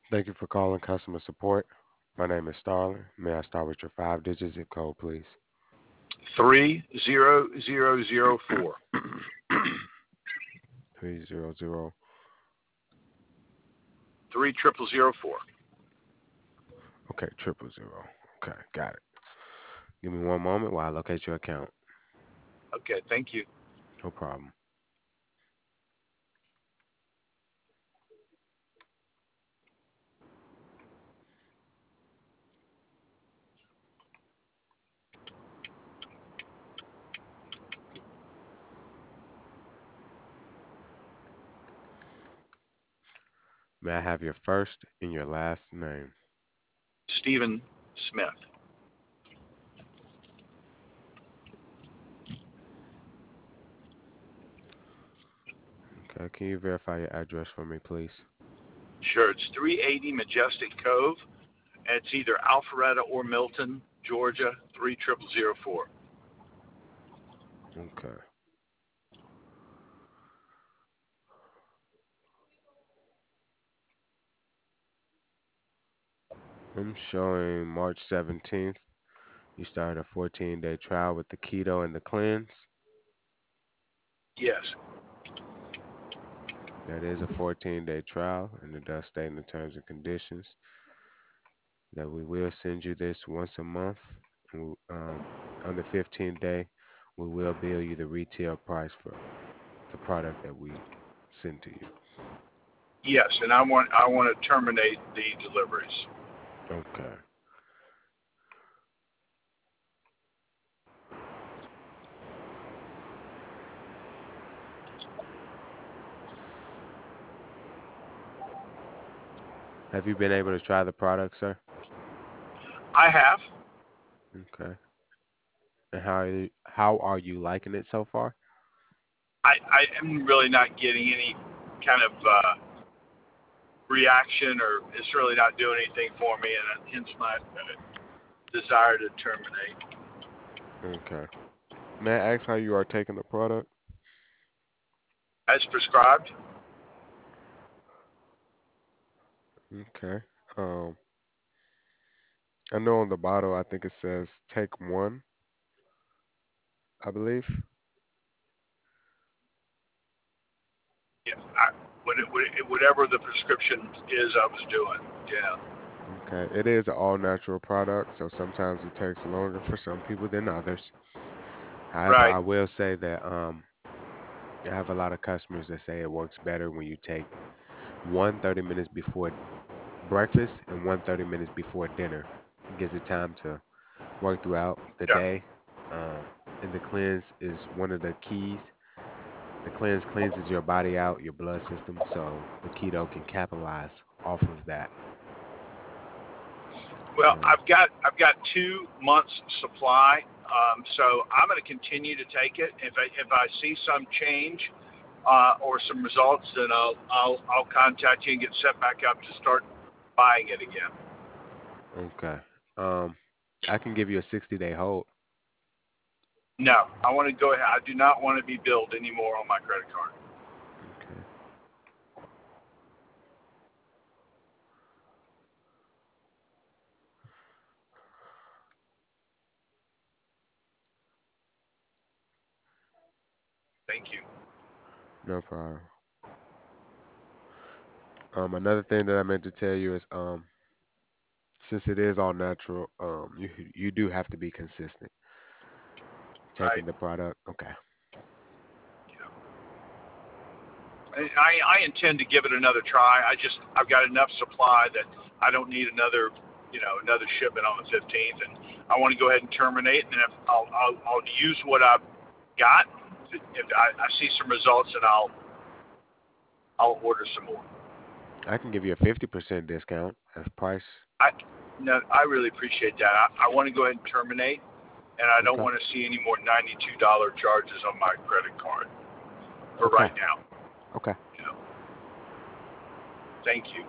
Thank you for calling customer support. My name is Starling. May I start with your five-digit zip code, please? 30004. 300. 30004. Okay, 000. Okay, got it. Give me one moment while I locate your account. Okay, thank you. No problem. May I have your first and your last name? Stephen Smith. Okay, can you verify your address for me, please? Sure, it's 380 Majestic Cove, and it's either Alpharetta or Milton, Georgia, 30004. Okay. I'm showing March 17th. You started a 14-day trial with the keto and the cleanse. Yes. That is a 14-day trial, and it does state in the terms and conditions that we will send you this once a month. On the 15th day, we will bill you the retail price for the product that we send to you. Yes, and I want to terminate the deliveries. Okay. Have you been able to try the product, sir? I have. Okay. And how are you liking it so far? I am really not getting any kind of reaction, or it's really not doing anything for me, and hence my desire to terminate. Okay. May I ask how you are taking the product? As prescribed. Okay. Um, I know on the bottle, I think it says take one, I believe. Yeah, whatever the prescription is, I was doing. Yeah. Okay. It is an all-natural product, so sometimes it takes longer for some people than others. However, Right. I will say that I have a lot of customers that say it works better when you take 1 30 minutes before breakfast and 1 30 minutes before dinner. It gives it time to work throughout the Yeah. day. And the cleanse is one of the keys. The cleanse cleanses your body out, your blood system, so the keto can capitalize off of that. Well, Um, I've got 2 months supply, so I'm going to continue to take it. If I see some change or some results, then I'll contact you and get set back up to start buying it again. okay. Um, I can give you a 60-day hold. No, I want to go ahead. I do not want to be billed anymore on my credit card. Okay. Thank you. No problem. Another thing that I meant to tell you is, since it is all natural, you do have to be consistent Right. taking the product. Okay. Yeah. I intend to give it another try. I've got enough supply that I don't need another shipment on the 15th, and I want to go ahead and terminate. And if I'll use what I've got. If I see some results, and I'll order some more. I can give you a 50% discount as price. I no, I really appreciate that. I want to go ahead and terminate, and I don't Okay. want to see any more $92 charges on my credit card for Okay. right now. Okay. You know, thank you.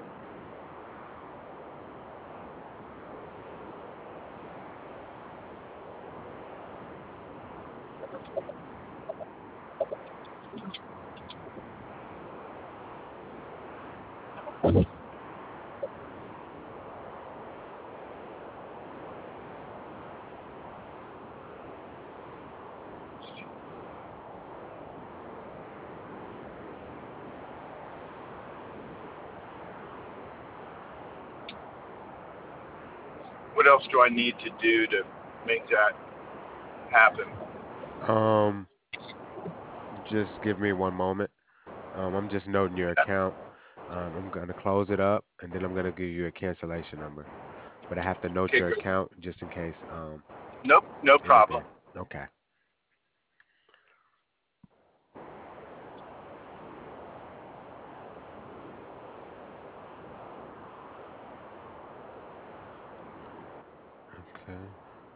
what else do I need to do to make that happen? Um, just give me one moment. I'm just noting your account. I'm gonna close it up, and then I'm gonna give you a cancellation number. But I have to note Okay, your great. account just in case Nope, no problem. anything. Okay. Okay.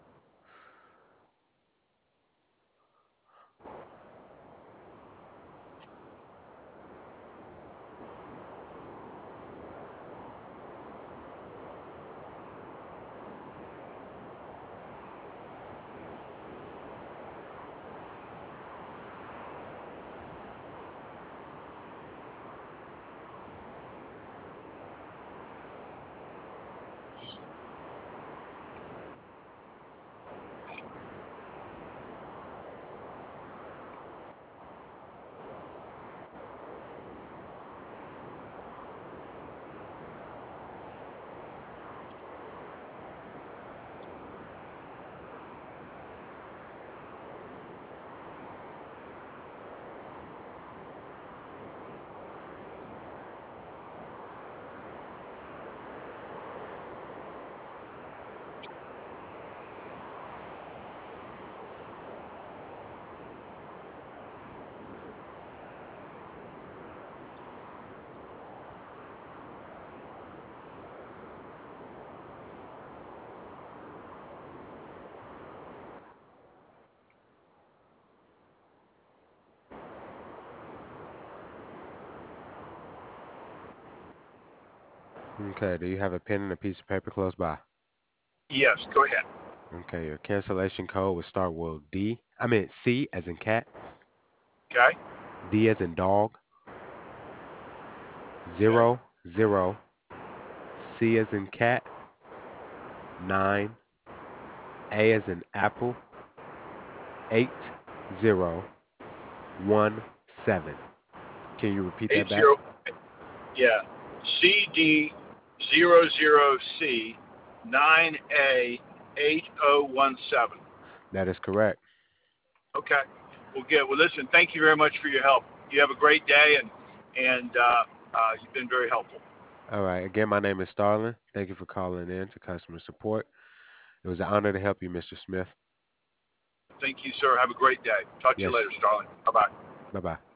Okay. Do you have a pen and a piece of paper close by? Yes, go ahead. Okay. Your cancellation code will start with D. I mean C as in cat, Okay, D as in dog, okay. 00, C as in cat, 9, A as in apple, 8017. Can you repeat Eight that back? zero. Yeah. CD00C 9A8017. That is correct. Okay. Well, good. Well, listen. Thank you very much for your help. You have a great day, and you've been very helpful. All right. Again, my name is Starlin. Thank you for calling in to customer support. It was an honor to help you, Mr. Smith. Thank you, sir. Have a great day. Talk to you Yes. later, Starling. Bye bye. Bye bye.